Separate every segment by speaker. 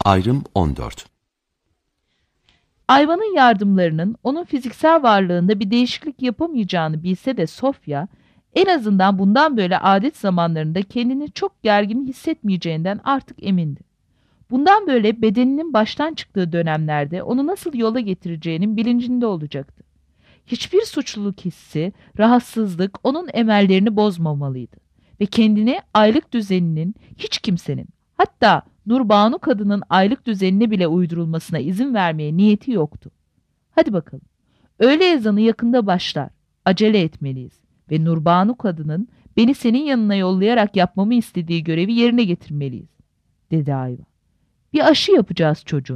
Speaker 1: Ayrım 14.
Speaker 2: Ayva'nın yardımlarının onun fiziksel varlığında bir değişiklik yapamayacağını bilse de Sofya, en azından bundan böyle adet zamanlarında kendini çok gergin hissetmeyeceğinden artık emindi. Bundan böyle bedeninin baştan çıktığı dönemlerde onu nasıl yola getireceğinin bilincinde olacaktı. Hiçbir suçluluk hissi, rahatsızlık onun emellerini bozmamalıydı ve kendini aylık düzeninin hiç kimsenin, hatta Nurbanu kadının aylık düzenine bile uydurulmasına izin vermeye niyeti yoktu. Hadi bakalım, öğle ezanı yakında başlar, acele etmeliyiz ve Nurbanu kadının beni senin yanına yollayarak yapmamı istediği görevi yerine getirmeliyiz, dedi Ayva. Bir aşı yapacağız çocuğum.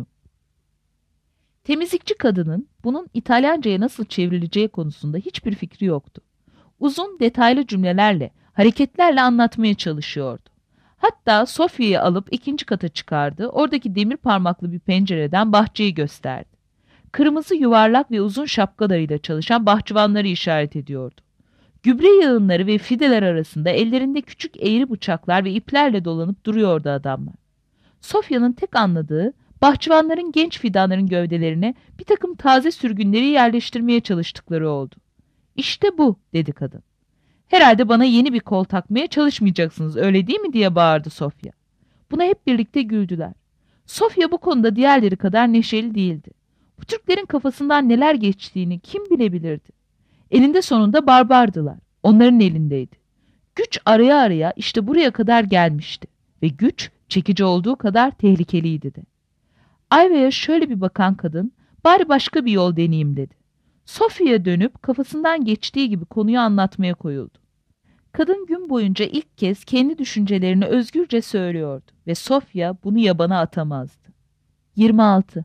Speaker 2: Temizlikçi kadının bunun İtalyanca'ya nasıl çevrileceği konusunda hiçbir fikri yoktu. Uzun detaylı cümlelerle, hareketlerle anlatmaya çalışıyordu. Hatta Sofya'yı alıp ikinci kata çıkardı, oradaki demir parmaklı bir pencereden bahçeyi gösterdi. Kırmızı yuvarlak ve uzun şapkalarıyla çalışan bahçıvanları işaret ediyordu. Gübre yığınları ve fideler arasında ellerinde küçük eğri bıçaklar ve iplerle dolanıp duruyordu adamlar. Sofya'nın tek anladığı, bahçıvanların genç fidanların gövdelerine bir takım taze sürgünleri yerleştirmeye çalıştıkları oldu. "İşte bu," dedi kadın. "Herhalde bana yeni bir kol takmaya çalışmayacaksınız, öyle değil mi?" diye bağırdı Sofya. Buna hep birlikte güldüler. Sofya bu konuda diğerleri kadar neşeli değildi. Bu Türklerin kafasından neler geçtiğini kim bilebilirdi? Elinde sonunda barbardılar. Onların elindeydi. Güç araya araya işte buraya kadar gelmişti ve güç çekici olduğu kadar tehlikeliydi de. Ayva'ya şöyle bir bakan kadın, "Bari başka bir yol deneyeyim," dedi. Sofya'ya dönüp kafasından geçtiği gibi konuyu anlatmaya koyuldu. Kadın gün boyunca ilk kez kendi düşüncelerini özgürce söylüyordu ve Sofya bunu yabana atamazdı. 26.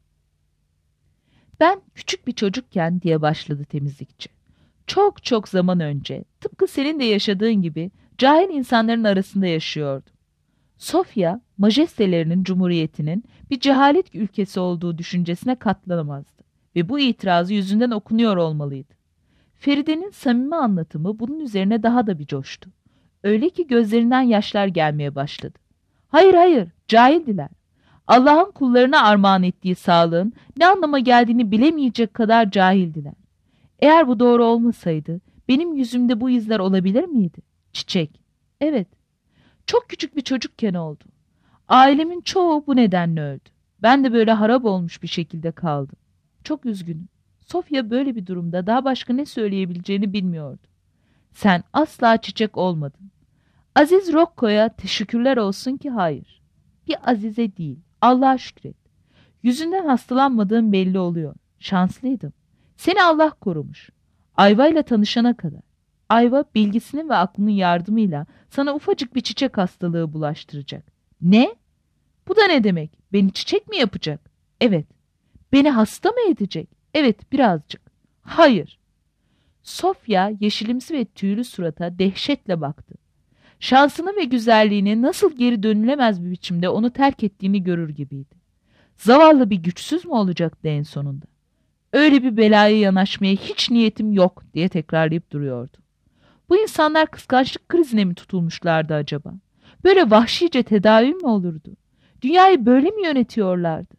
Speaker 2: "Ben küçük bir çocukken," diye başladı temizlikçi. "Çok çok zaman önce, tıpkı senin de yaşadığın gibi cahil insanların arasında yaşıyordum. Sofya, majestelerinin cumhuriyetinin bir cehalet ülkesi olduğu düşüncesine katlanamazdı ve bu itirazı yüzünden okunuyor olmalıydı. Feride'nin samimi anlatımı bunun üzerine daha da bir coştu. Öyle ki gözlerinden yaşlar gelmeye başladı. Hayır hayır, cahildiler. Allah'ın kullarına armağan ettiği sağlığın ne anlama geldiğini bilemeyecek kadar cahildiler. Eğer bu doğru olmasaydı benim yüzümde bu izler olabilir miydi? Çiçek. Evet. Çok küçük bir çocukken oldu. Ailemin çoğu bu nedenle öldü. Ben de böyle harap olmuş bir şekilde kaldım. Çok üzgünüm." Sofya böyle bir durumda daha başka ne söyleyebileceğini bilmiyordu. "Sen asla çiçek olmadın. Aziz Rocco'ya teşekkürler olsun ki hayır. Bir Azize değil, Allah'a şükret. Yüzünden hastalanmadığın belli oluyor. Şanslıydım. Seni Allah korumuş. Ayva ile tanışana kadar. Ayva bilgisinin ve aklının yardımıyla sana ufacık bir çiçek hastalığı bulaştıracak." "Ne? Bu da ne demek? Beni çiçek mi yapacak?" "Evet." "Beni hasta mı edecek?" "Evet, birazcık." "Hayır." Sofya yeşilimsi ve tüylü surata dehşetle baktı. Şansını ve güzelliğini nasıl geri dönülemez bir biçimde onu terk ettiğini görür gibiydi. Zavallı bir güçsüz mü olacaktı en sonunda? "Öyle bir belaya yanaşmaya hiç niyetim yok," diye tekrarlayıp duruyordu. Bu insanlar kıskançlık krizine mi tutulmuşlardı acaba? Böyle vahşice tedavi mi olurdu? Dünyayı böyle mi yönetiyorlardı?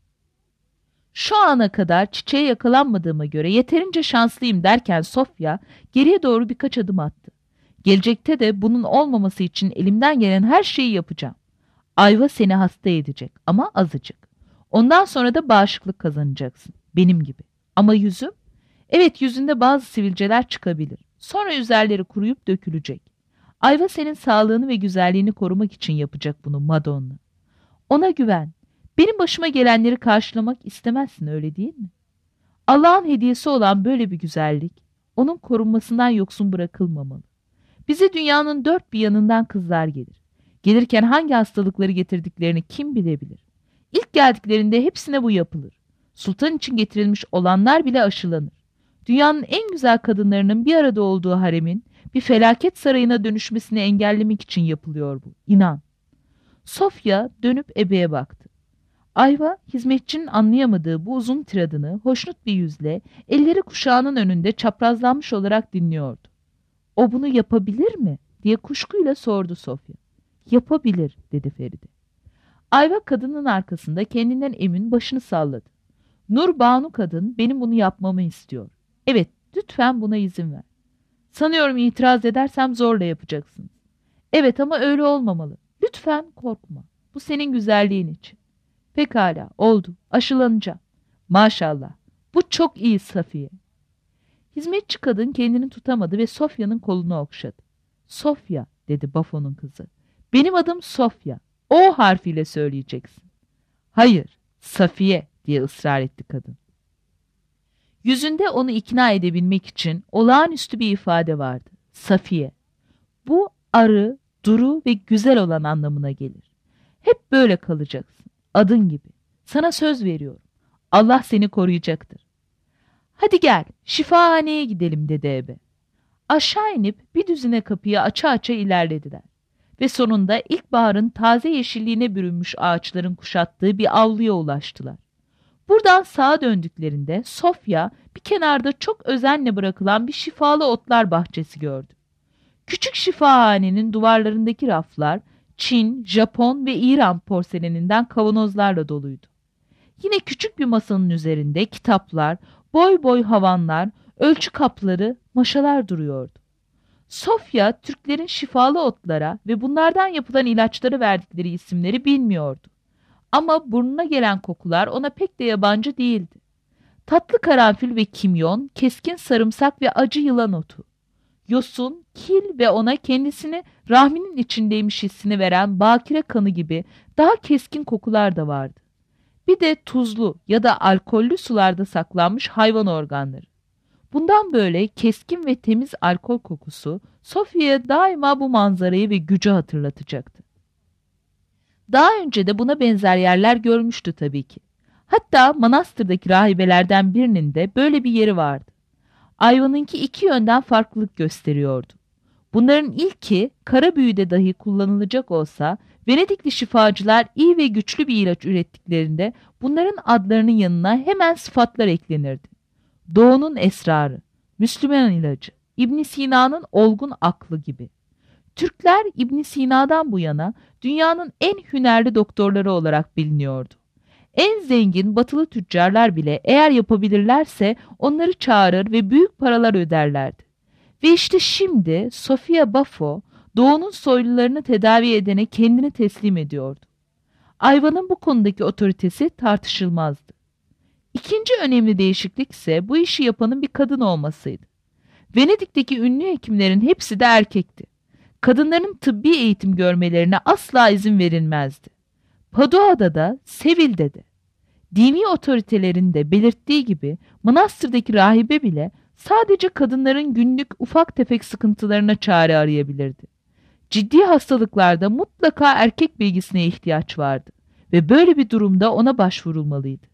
Speaker 2: Şu ana kadar çiçeğe yakalanmadığıma göre yeterince şanslıyım derken Sofya geriye doğru birkaç adım attı. "Gelecekte de bunun olmaması için elimden gelen her şeyi yapacağım. Ayva seni hasta edecek ama azıcık. Ondan sonra da bağışıklık kazanacaksın. Benim gibi. Ama yüzüm? Evet, yüzünde bazı sivilceler çıkabilir. Sonra üzerleri kuruyup dökülecek. Ayva senin sağlığını ve güzelliğini korumak için yapacak bunu Madonna. Ona güven. Benim başıma gelenleri karşılamak istemezsin, öyle değil mi? Allah'ın hediyesi olan böyle bir güzellik, onun korunmasından yoksun bırakılmamalı. Bize dünyanın dört bir yanından kızlar gelir. Gelirken hangi hastalıkları getirdiklerini kim bilebilir? İlk geldiklerinde hepsine bu yapılır. Sultan için getirilmiş olanlar bile aşılanır. Dünyanın en güzel kadınlarının bir arada olduğu haremin bir felaket sarayına dönüşmesini engellemek için yapılıyor bu. İnan." Sofya dönüp ebeye baktı. Ayva, hizmetçinin anlayamadığı bu uzun tiradını hoşnut bir yüzle, elleri kuşağının önünde çaprazlanmış olarak dinliyordu. "O bunu yapabilir mi?" diye kuşkuyla sordu Sofya. "Yapabilir," dedi Feride. Ayva kadının arkasında kendinden emin başını salladı. Nur Banu kadın benim bunu yapmamı istiyor. Evet, lütfen buna izin ver. Sanıyorum itiraz edersem zorla yapacaksın. Evet ama öyle olmamalı. Lütfen korkma. Bu senin güzelliğin için. Pekala, oldu. Aşılanacağım. Maşallah. Bu çok iyi Safiye. Hizmetçi kadın kendini tutamadı ve Sofya'nın kolunu okşadı. Sofya, dedi Bafo'nun kızı. Benim adım Sofya. O harfiyle söyleyeceksin. Hayır, Safiye, diye ısrar etti kadın. Yüzünde onu ikna edebilmek için olağanüstü bir ifade vardı. Safiye. Bu arı, duru ve güzel olan anlamına gelir. Hep böyle kalacaksın. Adın gibi. Sana söz veriyorum. Allah seni koruyacaktır. Hadi gel, şifahaneye gidelim, dedi ebe. Aşağı inip bir düzine kapıyı aça aça ilerlediler. Ve sonunda ilkbaharın taze yeşilliğine bürünmüş ağaçların kuşattığı bir avluya ulaştılar. Buradan sağa döndüklerinde Sofya bir kenarda çok özenle bırakılan bir şifalı otlar bahçesi gördü. Küçük şifahanenin duvarlarındaki raflar Çin, Japon ve İran porseleninden kavanozlarla doluydu. Yine küçük bir masanın üzerinde kitaplar, boy boy havanlar, ölçü kapları, maşalar duruyordu. Sofya, Türklerin şifalı otlara ve bunlardan yapılan ilaçlara verdikleri isimleri bilmiyordu. Ama burnuna gelen kokular ona pek de yabancı değildi. Tatlı karanfil ve kimyon, keskin sarımsak ve acı yılan otu. Yosun, kil ve ona kendisini rahminin içindeymiş hissini veren bakire kanı gibi daha keskin kokular da vardı. Bir de tuzlu ya da alkollü sularda saklanmış hayvan organları. Bundan böyle keskin ve temiz alkol kokusu Sofya'ya daima bu manzarayı ve gücü hatırlatacaktı. Daha önce de buna benzer yerler görmüştü tabii ki. Hatta manastırdaki rahibelerden birinin de böyle bir yeri vardı. Ayva'nınki iki yönden farklılık gösteriyordu. Bunların ilki kara büyüde dahi kullanılacak olsa Venedikli şifacılar iyi ve güçlü bir ilaç ürettiklerinde bunların adlarının yanına hemen sıfatlar eklenirdi. Doğunun esrarı, Müslüman ilacı, İbn Sina'nın olgun aklı gibi. Türkler İbn Sina'dan bu yana dünyanın en hünerli doktorları olarak biliniyordu. En zengin batılı tüccarlar bile eğer yapabilirlerse onları çağırır ve büyük paralar öderlerdi. Ve işte şimdi Sofia Buffo doğunun soylularını tedavi edene kendini teslim ediyordu. Ayva'nın bu konudaki otoritesi tartışılmazdı. İkinci önemli değişiklik ise bu işi yapanın bir kadın olmasıydı. Venedik'teki ünlü hekimlerin hepsi de erkekti. Kadınların tıbbi eğitim görmelerine asla izin verilmezdi. Padua'da da, Sevil'de de. Dini otoritelerin de belirttiği gibi manastırdaki rahibe bile sadece kadınların günlük ufak tefek sıkıntılarına çare arayabilirdi. Ciddi hastalıklarda mutlaka erkek bilgisine ihtiyaç vardı ve böyle bir durumda ona başvurulmalıydı.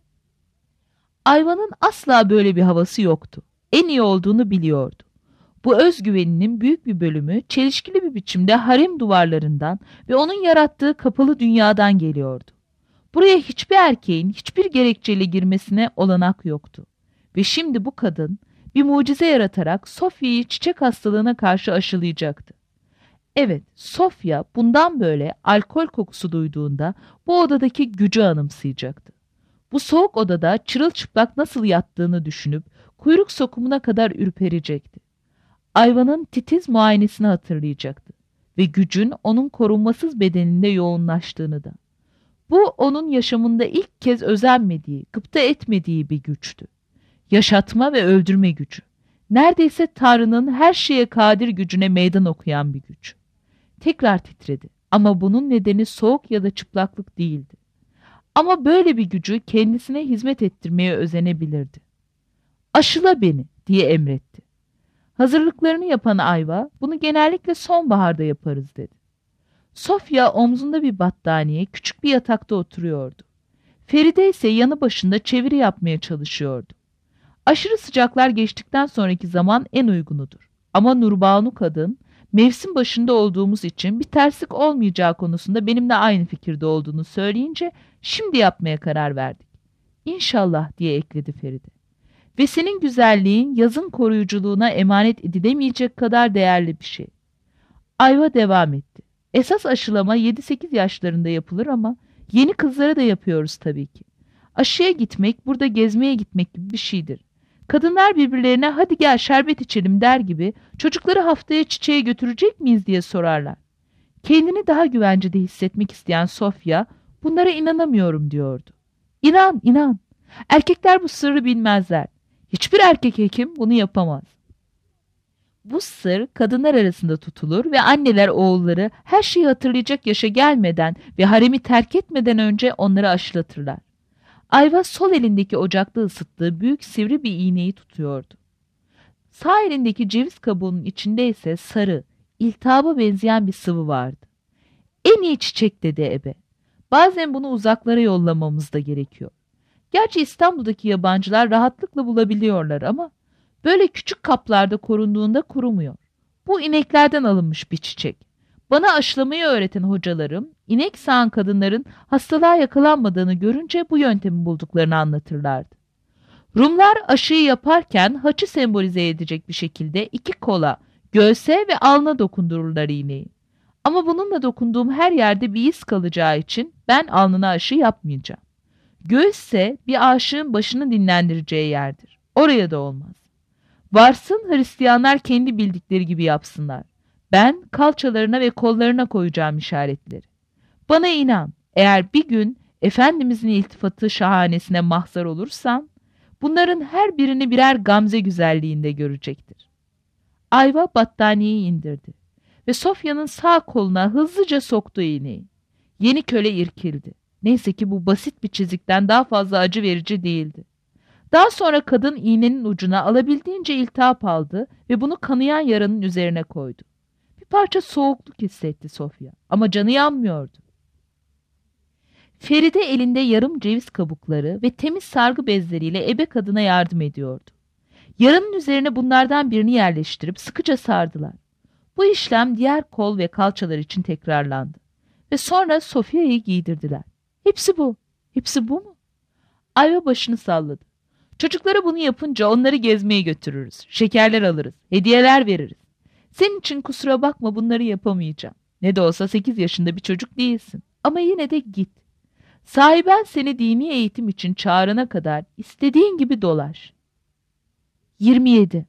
Speaker 2: Ayva'nın asla böyle bir havası yoktu. En iyi olduğunu biliyordu. Bu özgüveninin büyük bir bölümü çelişkili bir biçimde harem duvarlarından ve onun yarattığı kapalı dünyadan geliyordu. Buraya hiçbir erkeğin hiçbir gerekçeyle girmesine olanak yoktu. Ve şimdi bu kadın bir mucize yaratarak Sofya'yı çiçek hastalığına karşı aşılayacaktı. Evet, Sofya bundan böyle alkol kokusu duyduğunda bu odadaki gücü anımsayacaktı. Bu soğuk odada çırılçıplak nasıl yattığını düşünüp kuyruk sokumuna kadar ürperecekti. Ayva'nın titiz muayenesini hatırlayacaktı ve gücün onun korunmasız bedeninde yoğunlaştığını da. Bu onun yaşamında ilk kez özenmediği, gıpta etmediği bir güçtü. Yaşatma ve öldürme gücü. Neredeyse Tanrı'nın her şeye kadir gücüne meydan okuyan bir güç. Tekrar titredi ama bunun nedeni soğuk ya da çıplaklık değildi. Ama böyle bir gücü kendisine hizmet ettirmeye özenebilirdi. "Aşıla beni," diye emretti. Hazırlıklarını yapan Ayva, "Bunu genellikle sonbaharda yaparız," dedi. Sofya omzunda bir battaniye küçük bir yatakta oturuyordu. Feride ise yanı başında çeviri yapmaya çalışıyordu. Aşırı sıcaklar geçtikten sonraki zaman en uygunudur. Ama Nurbanu kadın, mevsim başında olduğumuz için bir terslik olmayacağı konusunda benimle aynı fikirde olduğunu söyleyince şimdi yapmaya karar verdik. "İnşallah," diye ekledi Feride. "Ve senin güzelliğin yazın koruyuculuğuna emanet edilemeyecek kadar değerli bir şey." Ayva devam etti. "Esas aşılama 7-8 yaşlarında yapılır ama Yeni kızlara da yapıyoruz tabii ki. Aşıya gitmek, burada gezmeye gitmek gibi bir şeydir. Kadınlar birbirlerine hadi gel şerbet içelim der gibi çocukları haftaya çiçeğe götürecek miyiz diye sorarlar. Kendini daha güvencede hissetmek isteyen Sofya bunlara inanamıyorum diyordu. İnan, inan. Erkekler bu sırrı bilmezler. Hiçbir erkek hekim bunu yapamaz. Bu sır kadınlar arasında tutulur ve anneler oğulları her şeyi hatırlayacak yaşa gelmeden ve haremi terk etmeden önce onları aşılatırlar. Ayva sol elindeki ocakta ısıttığı büyük sivri bir iğneyi tutuyordu. Sağ elindeki ceviz kabuğunun içinde ise sarı, iltihaba benzeyen bir sıvı vardı. En iyi çiçek dedi ebe. Bazen bunu uzaklara yollamamız da gerekiyor. Gerçi İstanbul'daki yabancılar rahatlıkla bulabiliyorlar ama böyle küçük kaplarda korunduğunda kurumuyor. Bu ineklerden alınmış bir çiçek. Bana aşılamayı öğreten hocalarım, inek sağan kadınların hastalığa yakalanmadığını görünce bu yöntemi bulduklarını anlatırlardı. Rumlar aşıyı yaparken haçı sembolize edecek bir şekilde iki kola, göğse ve alnına dokundururlar iğneyi. Ama bununla dokunduğum her yerde bir iz kalacağı için ben alnına aşı yapmayacağım. Göğüs ise bir aşığın başını dinlendireceği yerdir. Oraya da olmaz. Varsın Hristiyanlar kendi bildikleri gibi yapsınlar. Ben kalçalarına ve kollarına koyacağım işaretleri. Bana inan, eğer bir gün Efendimizin iltifatı şahanesine mahzar olursan, bunların her birini birer gamze güzelliğinde görecektir. Ayva battaniyeyi indirdi ve Sofya'nın sağ koluna hızlıca soktu iğneyi. Yeni köle irkildi. Neyse ki bu basit bir çizikten daha fazla acı verici değildi. Daha sonra kadın iğnenin ucuna alabildiğince iltihap aldı ve bunu kanayan yaranın üzerine koydu. Bir parça soğukluk hissetti Sofya ama canı yanmıyordu. Feride elinde yarım ceviz kabukları ve temiz sargı bezleriyle ebe kadına yardım ediyordu. Yaranın üzerine bunlardan birini yerleştirip sıkıca sardılar. Bu işlem diğer kol ve kalçalar için tekrarlandı. Ve sonra Sofya'yı giydirdiler. Hepsi bu. Hepsi bu mu? Ayva başını salladı. Çocuklara bunu yapınca onları gezmeye götürürüz. Şekerler alırız. Hediyeler veririz. Senin için kusura bakma bunları yapamayacağım. Ne de olsa 8 yaşında bir çocuk değilsin. Ama yine de git. Sahiben seni dini eğitim için çağırana kadar istediğin gibi dolaş. 27.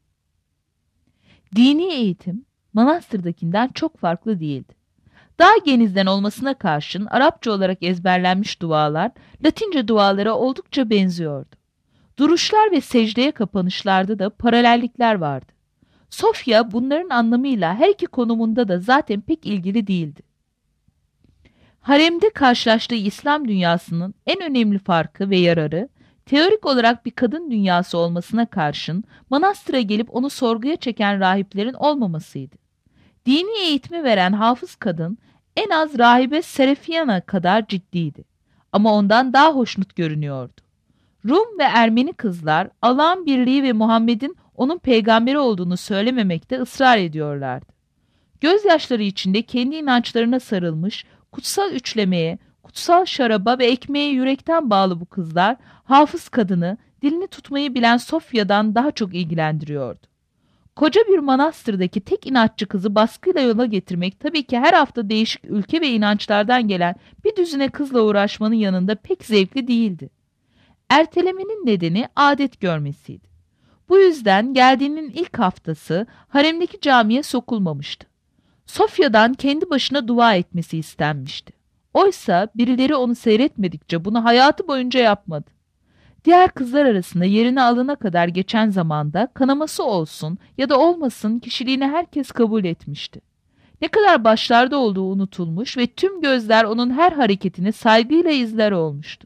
Speaker 2: Dini eğitim manastırdakinden çok farklı değildi. Daha genizden olmasına karşın Arapça olarak ezberlenmiş dualar Latince dualara oldukça benziyordu. Duruşlar ve secdeye kapanışlarda da paralellikler vardı. Sofya bunların anlamıyla her iki konumunda da zaten pek ilgili değildi. Haremde karşılaştığı İslam dünyasının en önemli farkı ve yararı, teorik olarak bir kadın dünyası olmasına karşın manastıra gelip onu sorguya çeken rahiplerin olmamasıydı. Dini eğitimi veren hafız kadın en az rahibe Serafiyana kadar ciddiydi. Ama ondan daha hoşnut görünüyordu. Rum ve Ermeni kızlar Allah'ın birliği ve Muhammed'in onun peygamberi olduğunu söylememekte ısrar ediyorlardı. Gözyaşları içinde kendi inançlarına sarılmış, kutsal üçlemeye, kutsal şaraba ve ekmeğe yürekten bağlı bu kızlar, hafız kadını, dilini tutmayı bilen Sofya'dan daha çok ilgilendiriyordu. Koca bir manastırdaki tek inatçı kızı baskıyla yola getirmek tabii ki her hafta değişik ülke ve inançlardan gelen bir düzine kızla uğraşmanın yanında pek zevkli değildi. Ertelemenin nedeni adet görmesiydi. Bu yüzden geldiğinin ilk haftası haremdeki camiye sokulmamıştı. Sofya'dan kendi başına dua etmesi istenmişti. Oysa birileri onu seyretmedikçe bunu hayatı boyunca yapmadı. Diğer kızlar arasında yerine alana kadar geçen zamanda kanaması olsun ya da olmasın kişiliğini herkes kabul etmişti. Ne kadar başlarda olduğu unutulmuş ve tüm gözler onun her hareketini saygıyla izler olmuştu.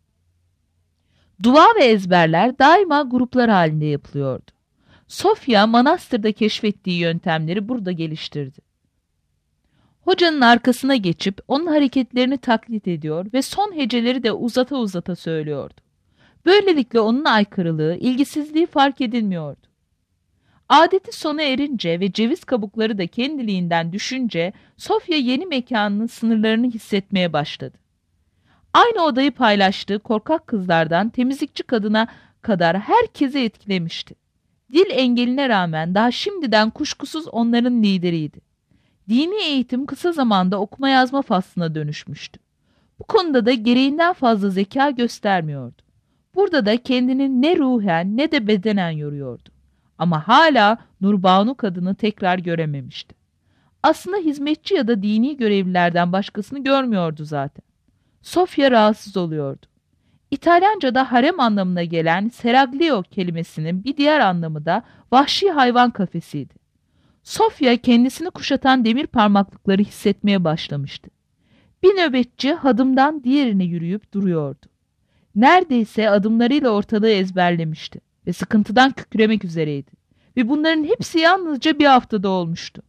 Speaker 2: Dua ve ezberler daima gruplar halinde yapılıyordu. Sofya manastırda keşfettiği yöntemleri burada geliştirdi. Hocanın arkasına geçip onun hareketlerini taklit ediyor ve son heceleri de uzata uzata söylüyordu. Böylelikle onun aykırılığı, ilgisizliği fark edilmiyordu. Adeti sona erince ve ceviz kabukları da kendiliğinden düşünce Sofya yeni mekanının sınırlarını hissetmeye başladı. Aynı odayı paylaştığı korkak kızlardan temizlikçi kadına kadar herkesi etkilemişti. Dil engeline rağmen daha şimdiden kuşkusuz onların lideriydi. Dini eğitim kısa zamanda okuma yazma faslına dönüşmüştü. Bu konuda da gereğinden fazla zeka göstermiyordu. Burada da kendini ne ruhen ne de bedenen yoruyordu. Ama hala Nurbanu kadını tekrar görememişti. Aslında hizmetçi ya da dini görevlilerden başkasını görmüyordu zaten. Sofya rahatsız oluyordu. İtalyanca'da harem anlamına gelen seraglio kelimesinin bir diğer anlamı da vahşi hayvan kafesiydi. Sofya kendisini kuşatan demir parmaklıkları hissetmeye başlamıştı. Bir nöbetçi hadımdan diğerine yürüyüp duruyordu. Neredeyse adımlarıyla ortalığı ezberlemişti ve sıkıntıdan kükremek üzereydi. Ve bunların hepsi yalnızca bir haftada olmuştu.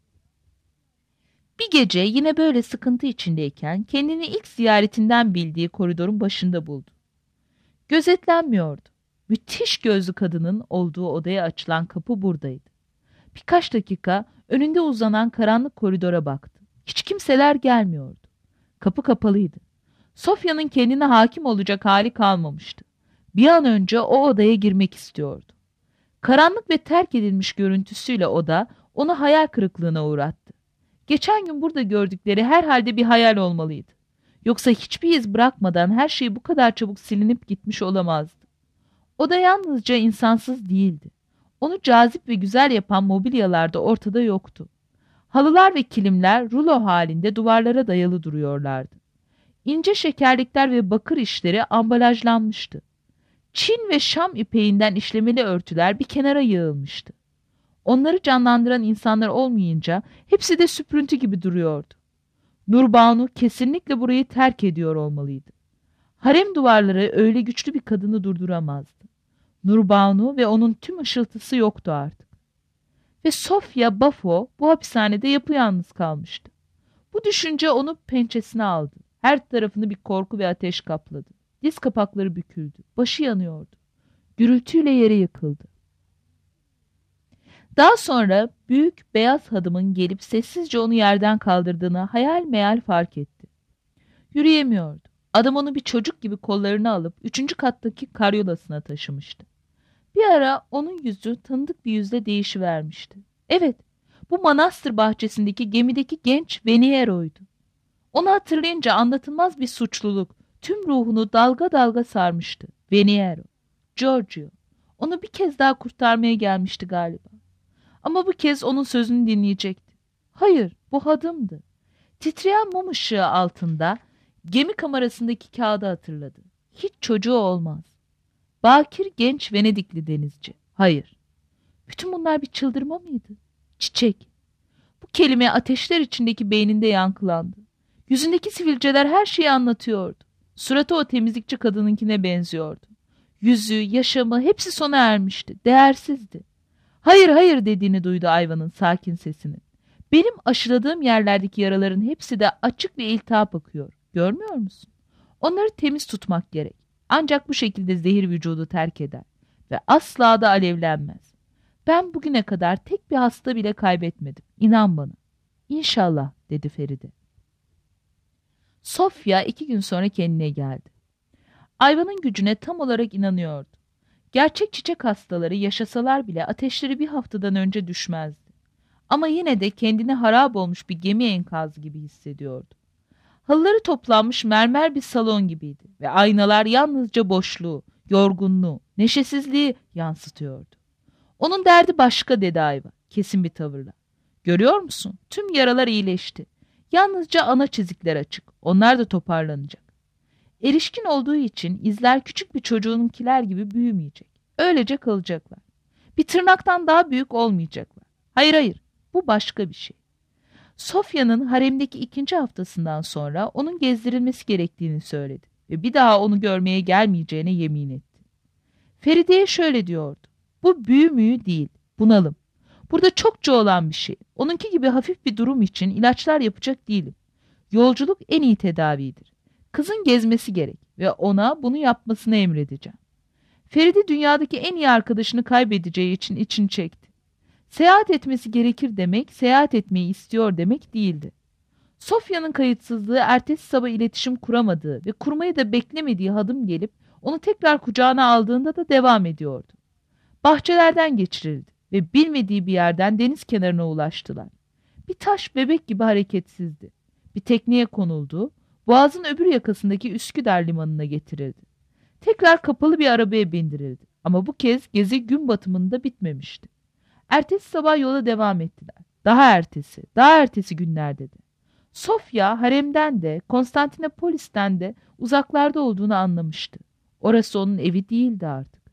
Speaker 2: Bir gece yine böyle sıkıntı içindeyken kendini ilk ziyaretinden bildiği koridorun başında buldu. Gözetlenmiyordu. Müthiş gözlü kadının olduğu odaya açılan kapı buradaydı. Birkaç dakika önünde uzanan karanlık koridora baktı. Hiç kimseler gelmiyordu. Kapı kapalıydı. Sofya'nın kendine hakim olacak hali kalmamıştı. Bir an önce o odaya girmek istiyordu. Karanlık ve terk edilmiş görüntüsüyle oda onu hayal kırıklığına uğrattı. Geçen gün burada gördükleri herhalde bir hayal olmalıydı. Yoksa hiçbir iz bırakmadan her şey bu kadar çabuk silinip gitmiş olamazdı. Oda yalnızca insansız değildi. Onu cazip ve güzel yapan mobilyalar da ortada yoktu. Halılar ve kilimler rulo halinde duvarlara dayalı duruyorlardı. İnce şekerlikler ve bakır işleri ambalajlanmıştı. Çin ve Şam ipeğinden işlemeli örtüler bir kenara yığılmıştı. Onları canlandıran insanlar olmayınca hepsi de süprüntü gibi duruyordu. Nurbanu kesinlikle burayı terk ediyor olmalıydı. Harem duvarları öyle güçlü bir kadını durduramazdı. Nurbanu ve onun tüm ışıltısı yoktu artık. Ve Sofya Bafo bu hapishanede yapayalnız kalmıştı. Bu düşünce onu pençesine aldı. Her tarafını bir korku ve ateş kapladı. Diz kapakları büküldü. Başı yanıyordu. Gürültüyle yere yıkıldı. Daha sonra büyük beyaz hadımın gelip sessizce onu yerden kaldırdığını hayal meyal fark etti. Yürüyemiyordu. Adam onu bir çocuk gibi kollarına alıp 3. kattaki karyolasına taşımıştı. Bir ara onun yüzü tanıdık bir yüzle değişivermişti. Evet, bu manastır bahçesindeki gemideki genç Veniero'ydu. Onu hatırlayınca anlatılmaz bir suçluluk tüm ruhunu dalga dalga sarmıştı. Veniero, Giorgio, onu bir kez daha kurtarmaya gelmişti galiba. Ama bu kez onun sözünü dinleyecekti. Hayır, bu hadımdı. Titreyen mum ışığı altında gemi kamerasındaki kağıdı hatırladı. Hiç çocuğu olmaz. Bakir genç Venedikli denizci. Hayır. Bütün bunlar bir çıldırma mıydı? Çiçek. Bu kelime ateşler içindeki beyninde yankılandı. Yüzündeki sivilceler her şeyi anlatıyordu. Suratı o temizlikçi kadınınkine benziyordu. Yüzü, yaşamı hepsi sona ermişti. Değersizdi. Hayır hayır dediğini duydu Ayva'nın sakin sesinin. Benim aşıladığım yerlerdeki yaraların hepsi de açık ve iltihap akıyor. Görmüyor musun? Onları temiz tutmak gerek. Ancak bu şekilde zehir vücudu terk eder ve asla da alevlenmez. Ben bugüne kadar tek bir hasta bile kaybetmedim. İnan bana. İnşallah dedi Feride. Sofya 2 gün sonra kendine geldi. Ayvanın gücüne tam olarak inanıyordu. Gerçek çiçek hastaları yaşasalar bile ateşleri bir haftadan önce düşmezdi. Ama yine de kendini harap olmuş bir gemi enkazı gibi hissediyordu. Halıları toplanmış mermer bir salon gibiydi ve aynalar yalnızca boşluğu, yorgunluğu, neşesizliği yansıtıyordu. Onun derdi başka dedi Ayva kesin bir tavırla. Görüyor musun? Tüm yaralar iyileşti. Yalnızca ana çizikler açık. Onlar da toparlanacak. Erişkin olduğu için izler küçük bir çocuğunkiler gibi büyümeyecek. Öylece kalacaklar. Bir tırnaktan daha büyük olmayacaklar. Hayır hayır, bu başka bir şey. Sofya'nın haremdeki 2. haftasından sonra onun gezdirilmesi gerektiğini söyledi ve bir daha onu görmeye gelmeyeceğine yemin etti. Feride'ye şöyle diyordu. Bu büyü müyü değil, bunalım. Burada çokça olan bir şey. Onunki gibi hafif bir durum için ilaçlar yapacak değilim. Yolculuk en iyi tedavidir. Kızın gezmesi gerek ve ona bunu yapmasını emredeceğim. Feride dünyadaki en iyi arkadaşını kaybedeceği için içini çekti. Seyahat etmesi gerekir demek, seyahat etmeyi istiyor demek değildi. Sofya'nın kayıtsızlığı ertesi sabah iletişim kuramadığı ve kurmayı da beklemediği hadım gelip onu tekrar kucağına aldığında da devam ediyordu. Bahçelerden geçirildi ve bilmediği bir yerden deniz kenarına ulaştılar. Bir taş bebek gibi hareketsizdi. Bir tekneye konuldu, Boğaz'ın öbür yakasındaki Üsküdar limanına getirildi. Tekrar kapalı bir arabaya bindirildi. Ama bu kez gezi gün batımında bitmemişti. Ertesi sabah yola devam ettiler. Daha ertesi günlerde de. Sofya haremden de, Konstantinopolis'ten de uzaklarda olduğunu anlamıştı. Orası onun evi değildi artık.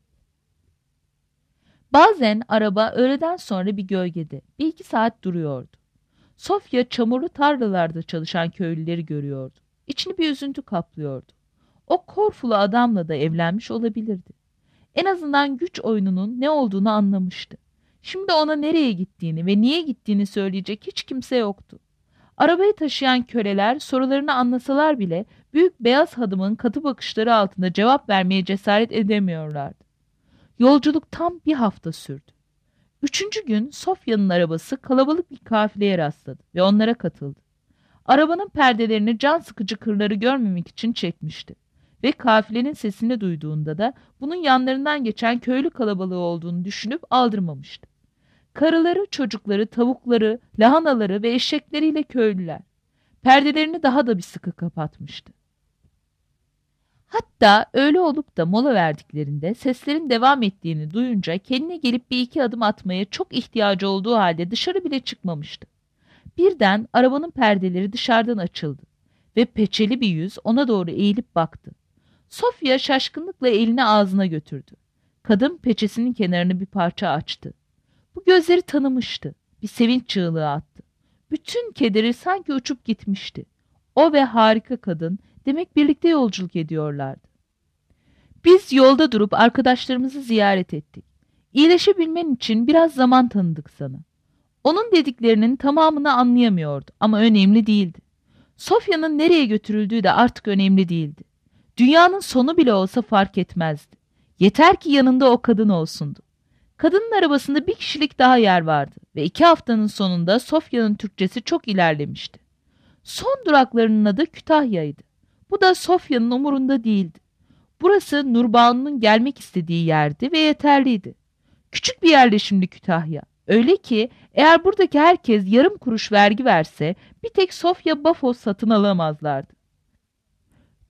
Speaker 2: Bazen araba öğleden sonra bir gölgede, bir iki saat duruyordu. Sofya çamurlu tarlalarda çalışan köylüleri görüyordu. İçini bir üzüntü kaplıyordu. O Korfulu adamla da evlenmiş olabilirdi. En azından güç oyununun ne olduğunu anlamıştı. Şimdi ona nereye gittiğini ve niye gittiğini söyleyecek hiç kimse yoktu. Arabayı taşıyan köleler sorularını anlasalar bile büyük beyaz hadımın katı bakışları altında cevap vermeye cesaret edemiyorlardı. Yolculuk tam bir hafta sürdü. Üçüncü gün Sofya'nın arabası kalabalık bir kafileye rastladı ve onlara katıldı. Arabanın perdelerini can sıkıcı kırları görmemek için çekmişti. Ve kafilenin sesini duyduğunda da bunun yanlarından geçen köylü kalabalığı olduğunu düşünüp aldırmamıştı. Karıları, çocukları, tavukları, lahanaları ve eşekleriyle köylüler. Perdelerini daha da bir sıkı kapatmıştı. Hatta öyle olup da mola verdiklerinde seslerin devam ettiğini duyunca kendine gelip bir iki adım atmaya çok ihtiyacı olduğu halde dışarı bile çıkmamıştı. Birden arabanın perdeleri dışarıdan açıldı ve peçeli bir yüz ona doğru eğilip baktı. Sofya şaşkınlıkla elini ağzına götürdü. Kadın peçesinin kenarını bir parça açtı. Bu gözleri tanımıştı. Bir sevinç çığlığı attı. Bütün kederi sanki uçup gitmişti. O ve harika kadın demek birlikte yolculuk ediyorlardı. Biz yolda durup arkadaşlarımızı ziyaret ettik. İyileşebilmen için biraz zaman tanıdık sana. Onun dediklerinin tamamını anlayamıyordu ama önemli değildi. Sofya'nın nereye götürüldüğü de artık önemli değildi. Dünyanın sonu bile olsa fark etmezdi. Yeter ki yanında o kadın olsundu. Kadının arabasında bir kişilik daha yer vardı ve 2 haftanın sonunda Sofya'nın Türkçesi çok ilerlemişti. Son duraklarının adı Kütahya'ydı. Bu da Sofya'nın umurunda değildi. Burası Nurbanu'nun gelmek istediği yerdi ve yeterliydi. Küçük bir yerleşimdi Kütahya. Öyle ki eğer buradaki herkes yarım kuruş vergi verse bir tek Sofya Bafos satın alamazlardı.